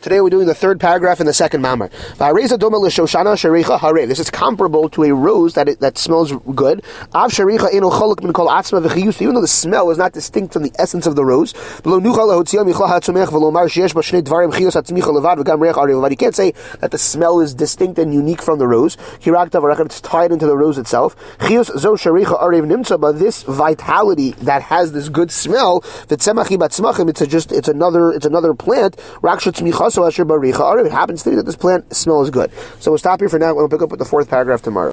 Today we're doing the third paragraph in the second mamar. This is comparable to a rose that smells good. Even though the smell is not distinct from the essence of the rose. You can't say that the smell is distinct and unique from the rose. It's tied into the rose itself. But this vitality that has this good smell, it's another plant. It happens to be that this plant smells good. So we'll stop here for now. We'll pick up with the fourth paragraph tomorrow.